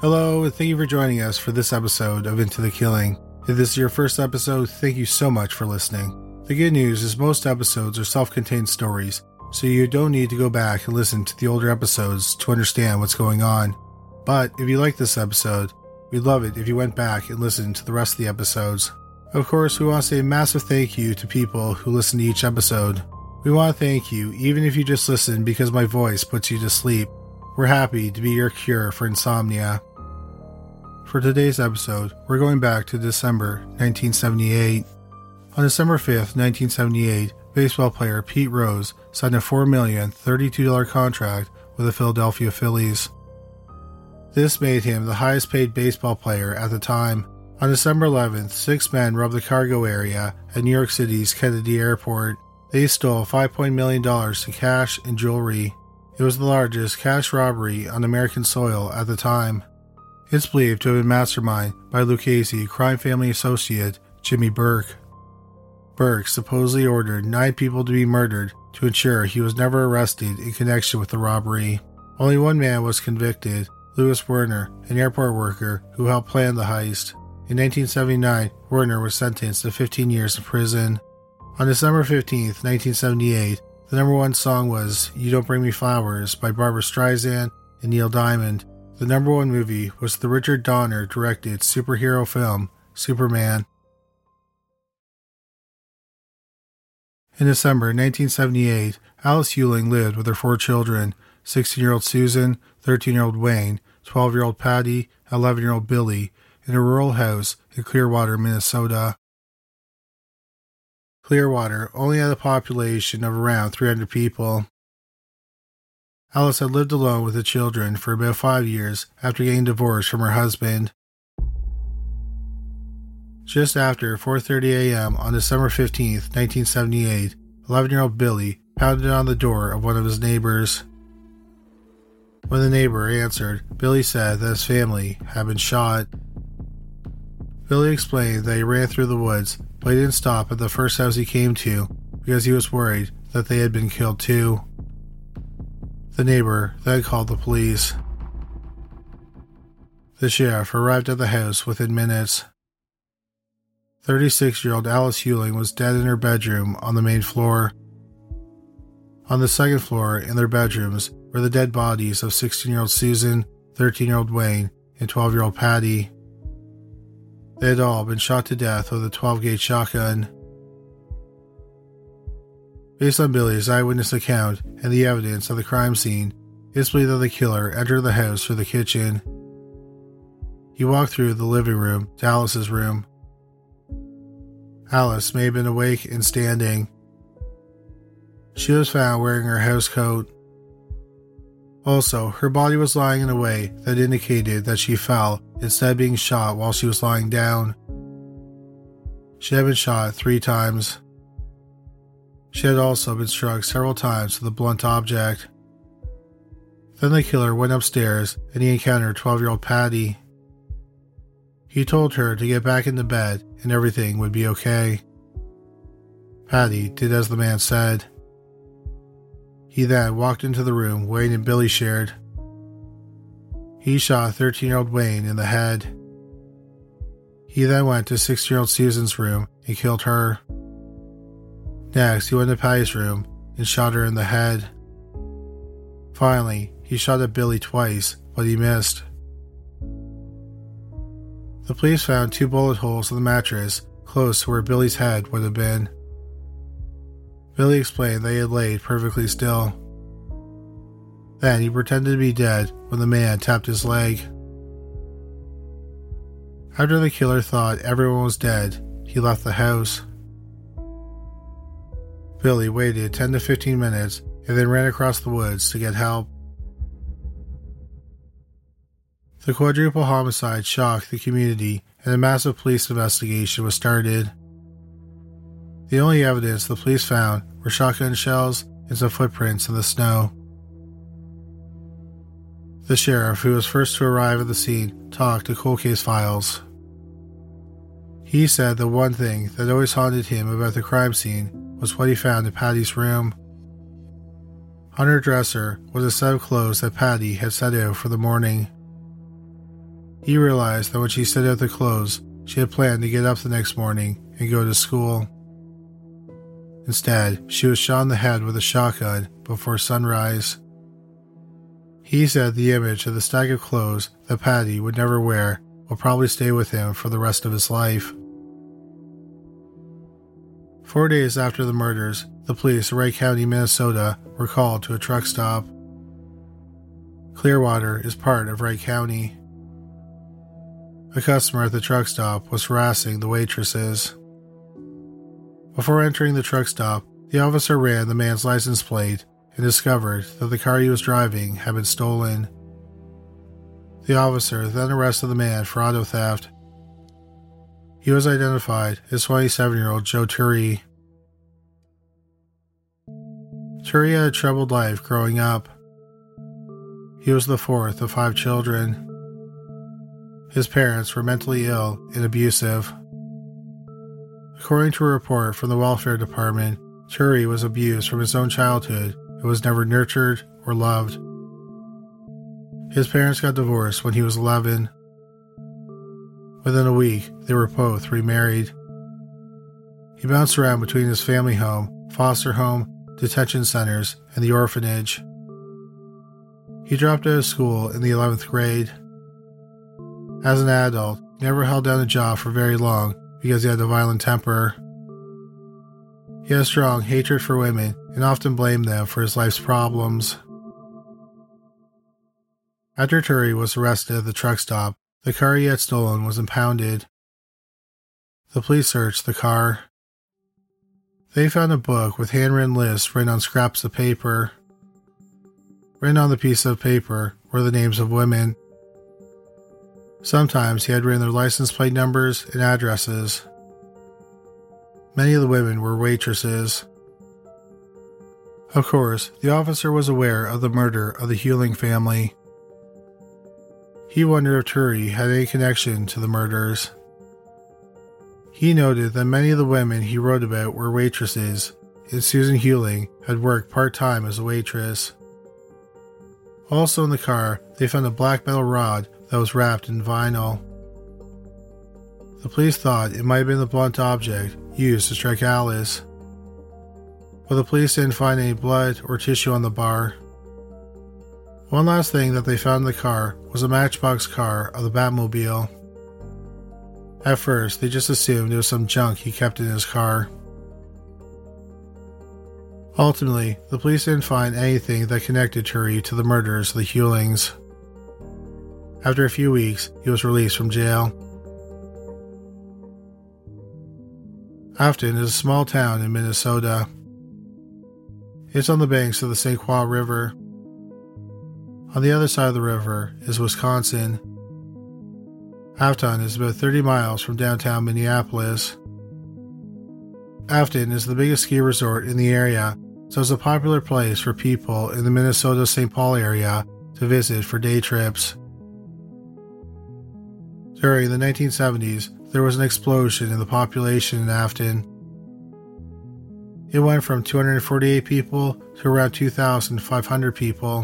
Hello, and thank you for joining us for this episode of Into the Killing. If this is your first episode, thank you so much for listening. The good news is most episodes are self-contained stories, so you don't need to go back and listen to the older episodes to understand what's going on. But if you like this episode, we'd love it if you went back and listened to the rest of the episodes. Of course, we want to say a massive thank you to people who listen to each episode. We want to thank you, even if you just listen because my voice puts you to sleep. We're happy to be your cure for insomnia. For today's episode, we're going back to December 1978. On December 5th, 1978, baseball player Pete Rose signed a $4,032 contract with the Philadelphia Phillies. This made him the highest paid baseball player at the time. On December 11th, 6 men robbed the cargo area at New York City's Kennedy Airport. They stole $5 million in cash and jewelry. It was the largest cash robbery on American soil at the time. It's believed to have been masterminded by Lucchese crime family associate Jimmy Burke. Burke supposedly ordered 9 people to be murdered to ensure he was never arrested in connection with the robbery. Only one man was convicted, Louis Werner, an airport worker who helped plan the heist. In 1979, Werner was sentenced to 15 years in prison. On December 15, 1978, the number one song was You Don't Bring Me Flowers by Barbra Streisand and Neil Diamond. The number one movie was the Richard Donner directed superhero film, Superman. In December 1978, Alice Hewling lived with her 4 children, 16-year-old Susan, 13-year-old Wayne, 12-year-old Patty, 11-year-old Billy, in a rural house in Clearwater, Minnesota. Clearwater only had a population of around 300 people. Alice had lived alone with the children for about 5 years after getting divorced from her husband. Just after 4:30 a.m. on December 15, 1978, 11-year-old Billy pounded on the door of one of his neighbors. When the neighbor answered, Billy said that his family had been shot. Billy explained that he ran through the woods, but he didn't stop at the first house he came to because he was worried that they had been killed too. The neighbor then called the police. The sheriff arrived at the house within minutes. 36-year-old Alice Hewling was dead in her bedroom on the main floor. On the second floor, in their bedrooms, were the dead bodies of 16-year-old Susan, 13-year-old Wayne, and 12-year-old Patty. They had all been shot to death with a 12-gauge shotgun. Based on Billy's eyewitness account and the evidence of the crime scene, it's believed that the killer entered the house through the kitchen. He walked through the living room to Alice's room. Alice may have been awake and standing. She was found wearing her house coat. Also, her body was lying in a way that indicated that she fell instead of being shot while she was lying down. She had been shot 3 times. She had also been struck several times with a blunt object. Then the killer went upstairs and he encountered 12-year-old Patty. He told her to get back into bed and everything would be okay. Patty did as the man said. He then walked into the room Wayne and Billy shared. He shot 13-year-old Wayne in the head. He then went to 6-year-old Susan's room and killed her. Next, he went to Patty's room and shot her in the head. Finally, he shot at Billy twice, but he missed. The police found 2 bullet holes in the mattress close to where Billy's head would have been. Billy explained that he had laid perfectly still. Then he pretended to be dead when the man tapped his leg. After the killer thought everyone was dead, he left the house. Billy waited 10 to 15 minutes and then ran across the woods to get help. The quadruple homicide shocked the community and a massive police investigation was started. The only evidence the police found were shotgun shells and some footprints in the snow. The sheriff, who was first to arrive at the scene, talked to Cold Case Files. He said the one thing that always haunted him about the crime scene was what he found in Patty's room. On her dresser was a set of clothes that Patty had set out for the morning. He realized that when she set out the clothes, she had planned to get up the next morning and go to school. Instead, she was shot in the head with a shotgun before sunrise. He said the image of the stack of clothes that Patty would never wear will probably stay with him for the rest of his life. 4 days after the murders, the police of Wright County, Minnesota were called to a truck stop. Clearwater is part of Wright County. A customer at the truck stop was harassing the waitresses. Before entering the truck stop, the officer ran the man's license plate and discovered that the car he was driving had been stolen. The officer then arrested the man for auto theft. He was identified as 27-year-old Joe Turry. Turry had a troubled life growing up. He was the fourth of 5 children. His parents were mentally ill and abusive. According to a report from the welfare department, Turry was abused from his own childhood and was never nurtured or loved. His parents got divorced when he was 11. Within a week, they were both remarried. He bounced around between his family home, foster home, detention centers, and the orphanage. He dropped out of school in the 11th grade. As an adult, he never held down a job for very long because he had a violent temper. He had a strong hatred for women and often blamed them for his life's problems. After Turry was arrested at the truck stop, the car he had stolen was impounded. The police searched the car. They found a book with handwritten lists written on scraps of paper. Written on the piece of paper were the names of women. Sometimes he had written their license plate numbers and addresses. Many of the women were waitresses. Of course, the officer was aware of the murder of the Hewling family. He wondered if Turry had any connection to the murders. He noted that many of the women he wrote about were waitresses, and Susan Hewling had worked part-time as a waitress. Also in the car, they found a black metal rod that was wrapped in vinyl. The police thought it might have been the blunt object used to strike Alice, but the police didn't find any blood or tissue on the bar. One last thing that they found in the car was a matchbox car of the Batmobile. At first, they just assumed it was some junk he kept in his car. Ultimately, the police didn't find anything that connected Turry to the murders of the Hewlings. After a few weeks, he was released from jail. Afton is a small town in Minnesota. It's on the banks of the St. Croix River. On the other side of the river is Wisconsin. Afton is about 30 miles from downtown Minneapolis. Afton is the biggest ski resort in the area, so it's a popular place for people in the Minnesota-St. Paul area to visit for day trips. During the 1970s, there was an explosion in the population in Afton. It went from 248 people to around 2,500 people.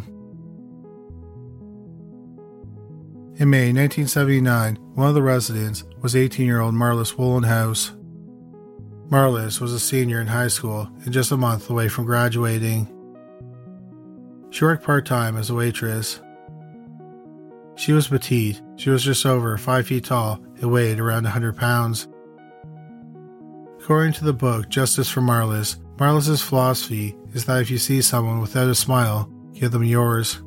In May 1979, one of the residents was 18-year-old Marlis Wohlenhaus. Marlis was a senior in high school and just a month away from graduating. She worked part-time as a waitress. She was petite. She was just over 5 feet tall and weighed around 100 pounds. According to the book Justice for Marlis, Marlis's philosophy is that if you see someone without a smile, give them yours.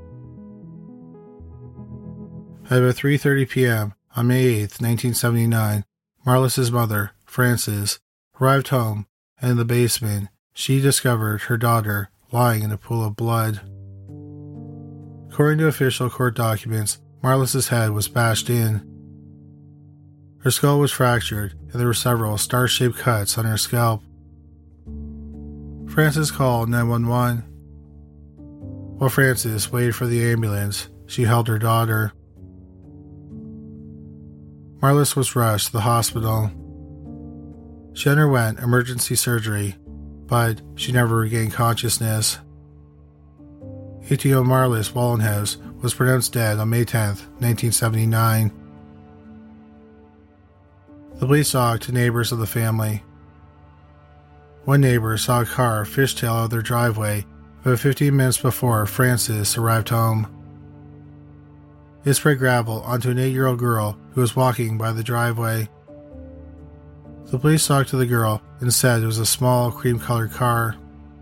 At about 3:30 p.m. on May 8, 1979, Marlis's mother, Frances, arrived home, and in the basement, she discovered her daughter lying in a pool of blood. According to official court documents, Marlis's head was bashed in. Her skull was fractured, and there were several star-shaped cuts on her scalp. Frances called 911. While Frances waited for the ambulance, she held her daughter. Marlis was rushed to the hospital. She underwent emergency surgery, but she never regained consciousness. 18-year-old Marlis Wohlenhaus was pronounced dead on May 10, 1979. The police talked to neighbors of the family. One neighbor saw a car fishtail out of their driveway about 15 minutes before Francis arrived home. It spread gravel onto an 8-year-old girl who was walking by the driveway. The police talked to the girl and said it was a small cream-colored car.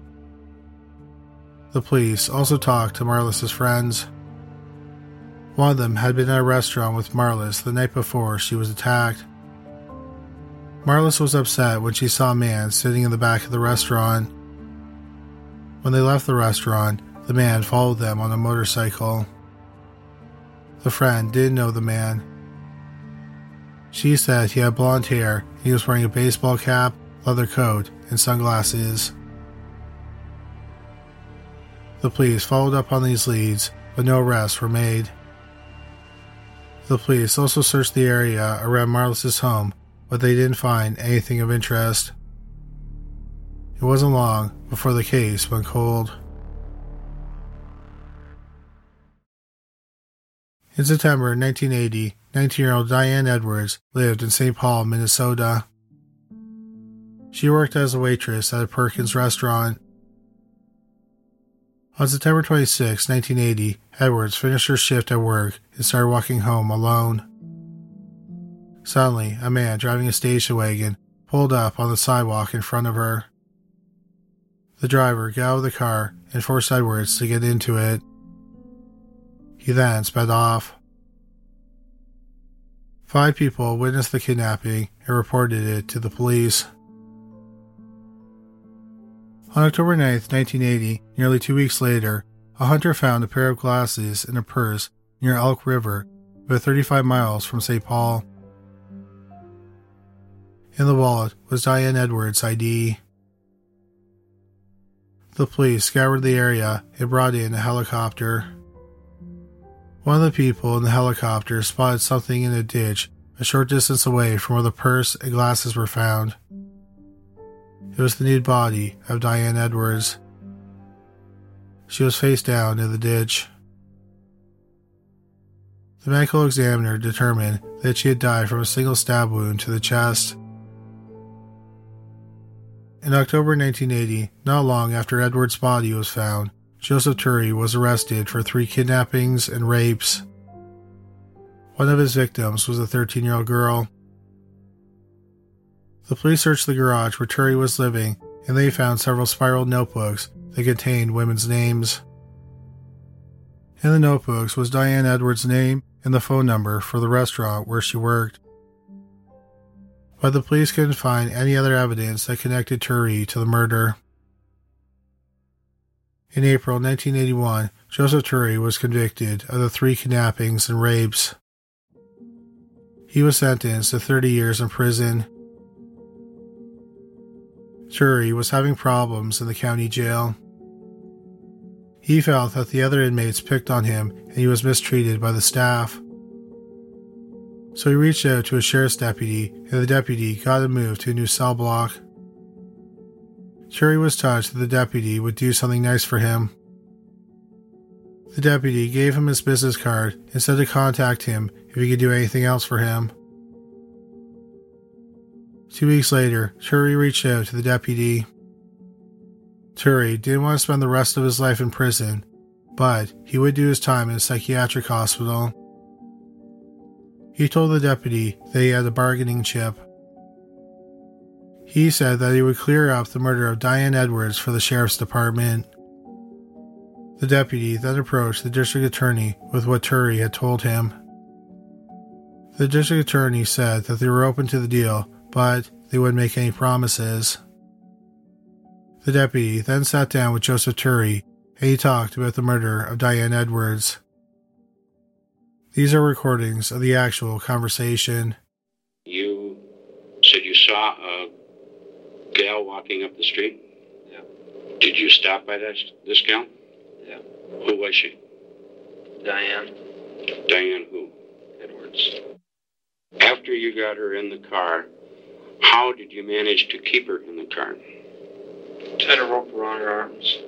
The police also talked to Marlis's friends. One of them had been at a restaurant with Marlis the night before she was attacked. Marlis was upset when she saw a man sitting in the back of the restaurant. When they left the restaurant, the man followed them on a motorcycle. The friend didn't know the man. She said he had blonde hair and he was wearing a baseball cap, leather coat, and sunglasses. The police followed up on these leads, but no arrests were made. The police also searched the area around Marlis's home, but they didn't find anything of interest. It wasn't long before the case went cold. In September 1980, 19-year-old Diane Edwards lived in St. Paul, Minnesota. She worked as a waitress at a Perkins restaurant. On September 26, 1980, Edwards finished her shift at work and started walking home alone. Suddenly, a man driving a station wagon pulled up on the sidewalk in front of her. The driver got out of the car and forced Edwards to get into it. He then sped off. 5 people witnessed the kidnapping and reported it to the police. On October 9, 1980, nearly 2 weeks later, a hunter found a pair of glasses in a purse near Elk River, about 35 miles from St. Paul. In the wallet was Diane Edwards' ID. The police scoured the area and brought in a helicopter. One of the people in the helicopter spotted something in a ditch a short distance away from where the purse and glasses were found. It was the nude body of Diane Edwards. She was face down in the ditch. The medical examiner determined that she had died from a single stab wound to the chest. In October 1980, not long after Edwards' body was found, Joseph Turry was arrested for 3 kidnappings and rapes. One of his victims was a 13-year-old girl. The police searched the garage where Turry was living, and they found several spiraled notebooks that contained women's names. In the notebooks was Diane Edwards' name and the phone number for the restaurant where she worked. But the police couldn't find any other evidence that connected Turry to the murder. In April 1981, Joseph Turry was convicted of the 3 kidnappings and rapes. He was sentenced to 30 years in prison. Turry was having problems in the county jail. He felt that the other inmates picked on him and he was mistreated by the staff. So he reached out to a sheriff's deputy, and the deputy got him moved to a new cell block. Turry was touched that the deputy would do something nice for him. The deputy gave him his business card and said to contact him if he could do anything else for him. 2 weeks later, Turry reached out to the deputy. Turry didn't want to spend the rest of his life in prison, but he would do his time in a psychiatric hospital. He told the deputy that he had a bargaining chip. He said that he would clear up the murder of Diane Edwards for the sheriff's department. The deputy then approached the district attorney with what Turry had told him. The district attorney said that they were open to the deal, but they wouldn't make any promises. The deputy then sat down with Joseph Turry and he talked about the murder of Diane Edwards. These are recordings of the actual conversation. You said you saw a gal walking up the street? Yeah. Did you stop by this gal? Yeah. Who was she? Diane Diane who? Edwards. After you got her in the car, how did you manage to keep her in the car? Tied a rope around her arms.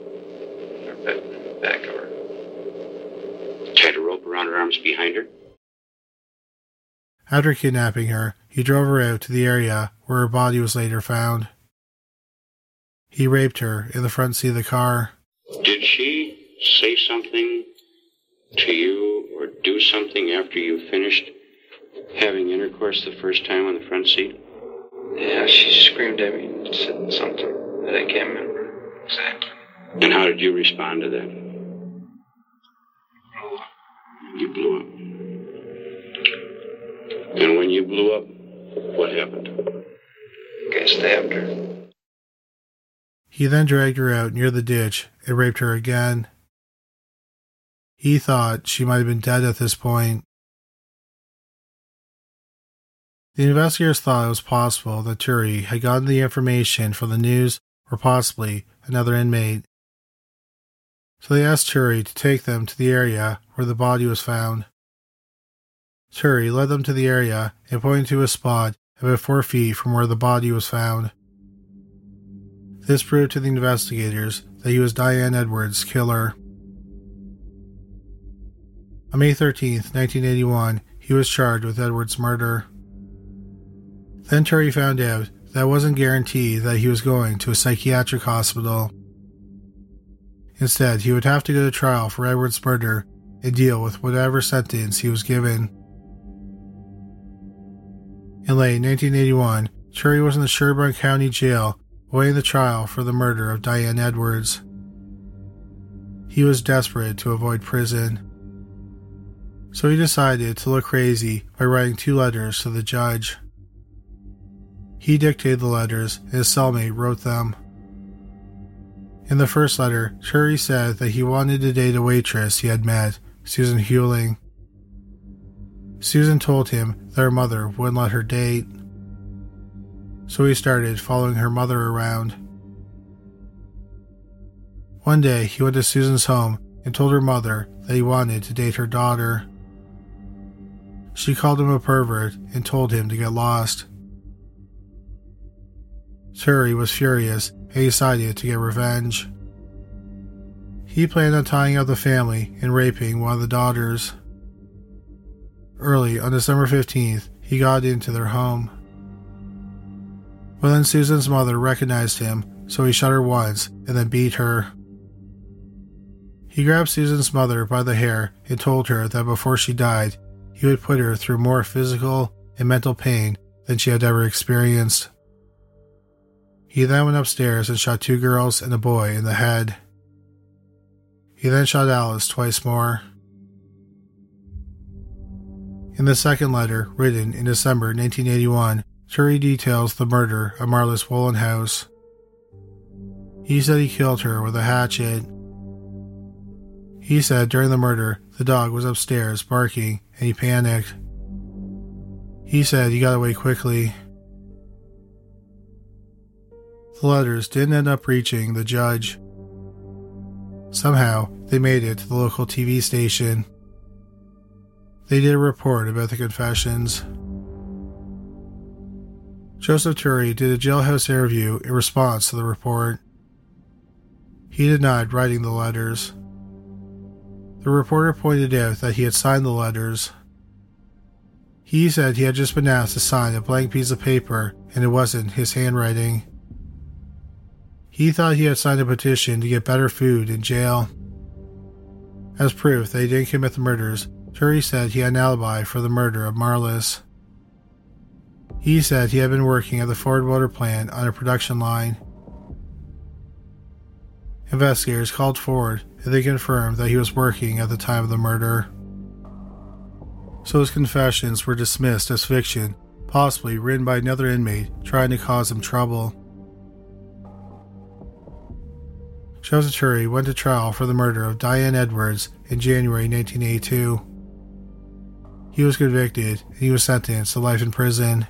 Back of her. Tied a rope around her arms behind her? After kidnapping her, he drove her out to the area where her body was later found. He raped her in the front seat of the car. Did she say something to you or do something after you finished having intercourse the first time on the front seat? Yeah, she screamed at me and said something that I can't remember exactly. And how did you respond to that? You blew up. And when you blew up, what happened? I stabbed her. He then dragged her out near the ditch and raped her again. He thought she might have been dead at this point. The investigators thought it was possible that Turi had gotten the information from the news or possibly another inmate. So they asked Turi to take them to the area where the body was found. Turi led them to the area and pointed to a spot about 4 feet from where the body was found. This proved to the investigators that he was Diane Edwards' killer. On May 13, 1981, he was charged with Edwards' murder. Then Turi found out that it wasn't guaranteed that he was going to a psychiatric hospital. Instead, he would have to go to trial for Edwards' murder and deal with whatever sentence he was given. In late 1981, Turi was in the Sherburne County Jail awaiting the trial for the murder of Diane Edwards. He was desperate to avoid prison, so he decided to look crazy by writing 2 letters to the judge. He dictated the letters and his cellmate wrote them. In the first letter, Turi said that he wanted to date a waitress he had met, Susan Hewling. Susan told him that her mother wouldn't let her date, so he started following her mother around. One day, he went to Susan's home and told her mother that he wanted to date her daughter. She called him a pervert and told him to get lost. Turi was furious and decided to get revenge. He planned on tying up the family and raping one of the daughters. Early on December 15th, he got into their home. But then Susan's mother recognized him, so he shot her once and then beat her. He grabbed Susan's mother by the hair and told her that before she died, he would put her through more physical and mental pain than she had ever experienced. He then went upstairs and shot 2 girls and a boy in the head. He then shot Alice twice more. In the second letter, written in December 1981, Turi details the murder of Marlis Wohlenhaus. He said he killed her with a hatchet. He said during the murder, the dog was upstairs barking and he panicked. He said he got away quickly. The letters didn't end up reaching the judge. Somehow, they made it to the local TV station. They did a report about the confessions. Joseph Turi did a jailhouse interview in response to the report. He denied writing the letters. The reporter pointed out that he had signed the letters. He said he had just been asked to sign a blank piece of paper and it wasn't his handwriting. He thought he had signed a petition to get better food in jail. As proof that he didn't commit the murders, Turi said he had an alibi for the murder of Marlis. He said he had been working at the Ford Motor Plant on a production line. Investigators called Ford and they confirmed that he was working at the time of the murder. So his confessions were dismissed as fiction, possibly written by another inmate trying to cause him trouble. Joseph Turi went to trial for the murder of Diane Edwards in January 1982. He was convicted and he was sentenced to life in prison.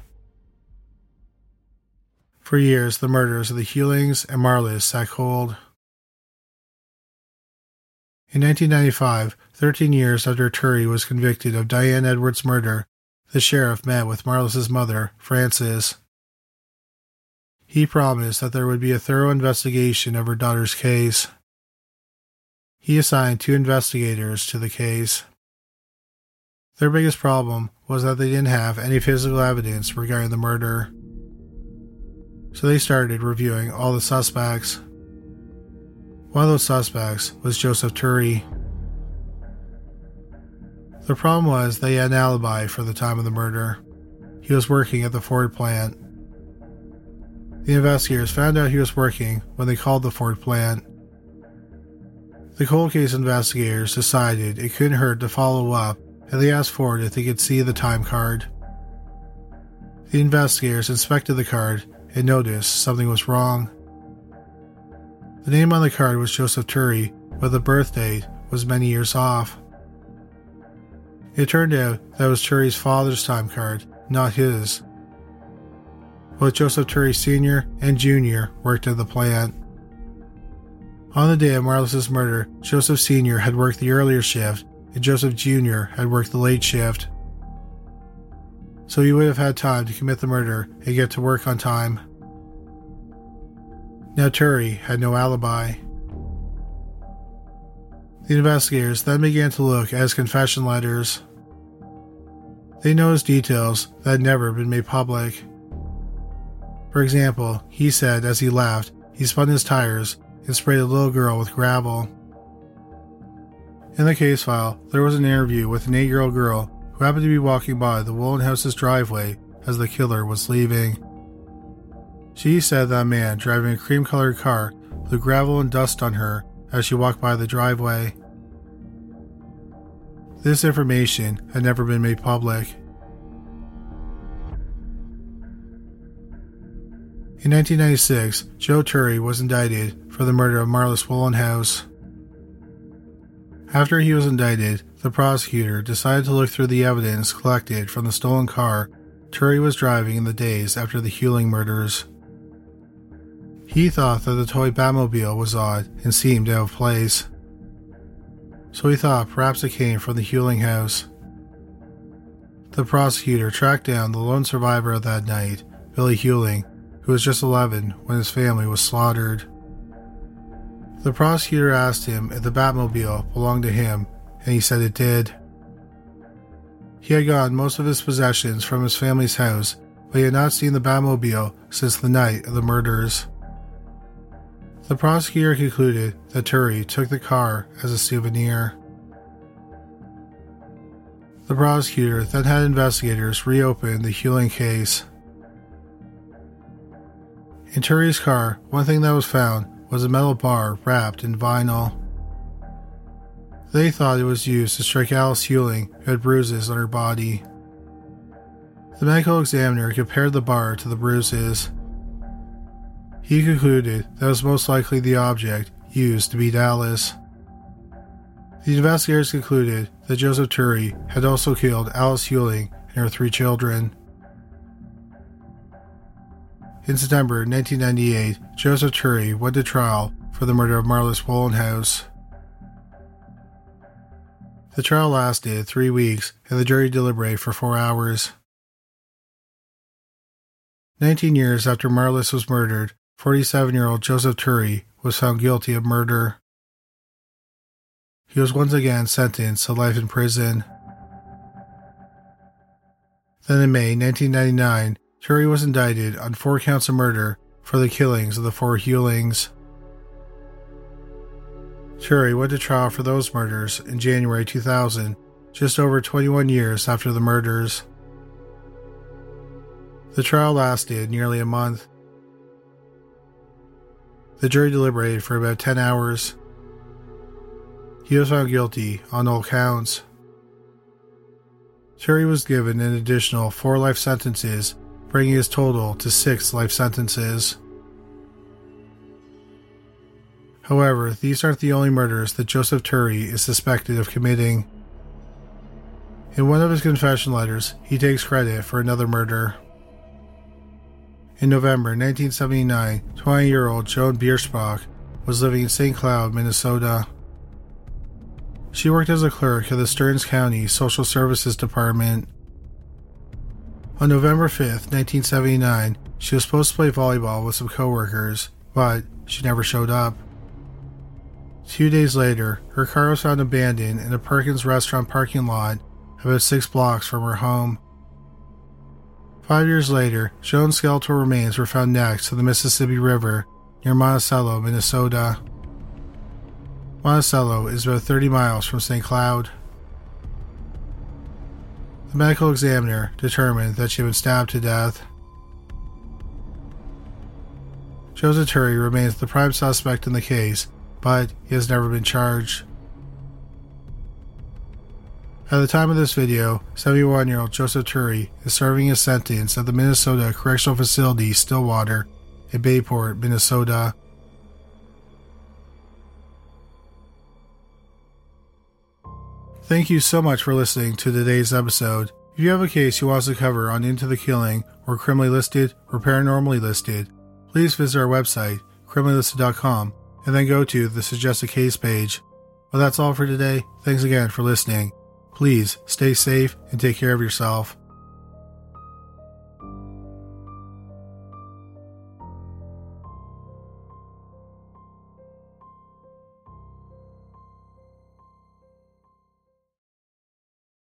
For years, the murders of the Hewlings and Marlis sat cold. In 1995, 13 years after Turi was convicted of Diane Edwards' murder, the sheriff met with Marlis' mother, Frances. He promised that there would be a thorough investigation of her daughter's case. He assigned 2 investigators to the case. Their biggest problem was that they didn't have any physical evidence regarding the murder. So they started reviewing all the suspects. One of those suspects was Joseph Turry. The problem was that he had an alibi for the time of the murder. He was working at the Ford plant. The investigators found out he was working when they called the Ford plant. The cold case investigators decided it couldn't hurt to follow up, and they asked Ford if they could see the time card. The investigators inspected the card and noticed something was wrong. The name on the card was Joseph Turry, but the birth date was many years off. It turned out that was Turry's father's time card, not his. Both Joseph Turry Sr. and Jr. worked at the plant. On the day of Marlis's murder, Joseph Sr. had worked the earlier shift, and Joseph Jr. had worked the late shift. So he would have had time to commit the murder and get to work on time. Now Turry had no alibi. The investigators then began to look at his confession letters. They noticed details that had never been made public. For example, he said as he left, he spun his tires and sprayed a little girl with gravel. In the case file, there was an interview with an 8-year-old girl who happened to be walking by the Woolen house's driveway as the killer was leaving. She said that a man driving a cream-colored car blew gravel and dust on her as she walked by the driveway. This information had never been made public. In 1996, Joe Turry was indicted for the murder of Marlis Wolenhouse. After he was indicted, the prosecutor decided to look through the evidence collected from the stolen car Turry was driving in the days after the Huling murders. He thought that the toy Batmobile was odd and seemed out of place. So he thought perhaps it came from the Huling house. The prosecutor tracked down the lone survivor of that night, Billy Huling, who was just 11 when his family was slaughtered. The prosecutor asked him if the Batmobile belonged to him, and he said it did. He had gotten most of his possessions from his family's house, but he had not seen the Batmobile since the night of the murders. The prosecutor concluded that Turry took the car as a souvenir. The prosecutor then had investigators reopen the Huling case. In Turry's car, one thing that was found was a metal bar wrapped in vinyl. They thought it was used to strike Alice Huling, who had bruises on her body. The medical examiner compared the bar to the bruises. He concluded that it was most likely the object used to beat Alice. The investigators concluded that Joseph Turry had also killed Alice Huling and her 3 children. In September 1998, Joseph Turry went to trial for the murder of Marlis Wolenhouse. The trial lasted 3 weeks, and the jury deliberated for 4 hours. 19 years after Marlis was murdered, 47-year-old Joseph Turry was found guilty of murder. He was once again sentenced to life in prison. Then in May 1999, Turry was indicted on 4 counts of murder for the killings of the 4 Hulings. Turry went to trial for those murders in January 2000, just over 21 years after the murders. The trial lasted nearly a month. The jury deliberated for about 10 hours. He was found guilty on all counts. Turry was given an additional 4 life sentences, bringing his total to 6 life sentences. However, these aren't the only murders that Joseph Turry is suspected of committing. In one of his confession letters, he takes credit for another murder. In November 1979, 20-year-old Joan Biersbach was living in St. Cloud, Minnesota. She worked as a clerk at the Stearns County Social Services Department. On November 5th, 1979, she was supposed to play volleyball with some coworkers, but she never showed up. 2 days later, her car was found abandoned in a Perkins restaurant parking lot about 6 blocks from her home. 5 years later, Joan's skeletal remains were found next to the Mississippi River near Monticello, Minnesota. Monticello is about 30 miles from St. Cloud. The medical examiner determined that she had been stabbed to death. Joseph Turry remains the prime suspect in the case, but he has never been charged. At the time of this video, 71-year-old Joseph Turry is serving his sentence at the Minnesota Correctional Facility Stillwater in Bayport, Minnesota. Thank you so much for listening to today's episode. If you have a case you want us to cover on Into the Killing, or Criminally Listed, or Paranormally Listed, please visit our website, criminallylisted.com, and then go to the Suggest a Case page. Well, that's all for today. Thanks again for listening. Please stay safe and take care of yourself.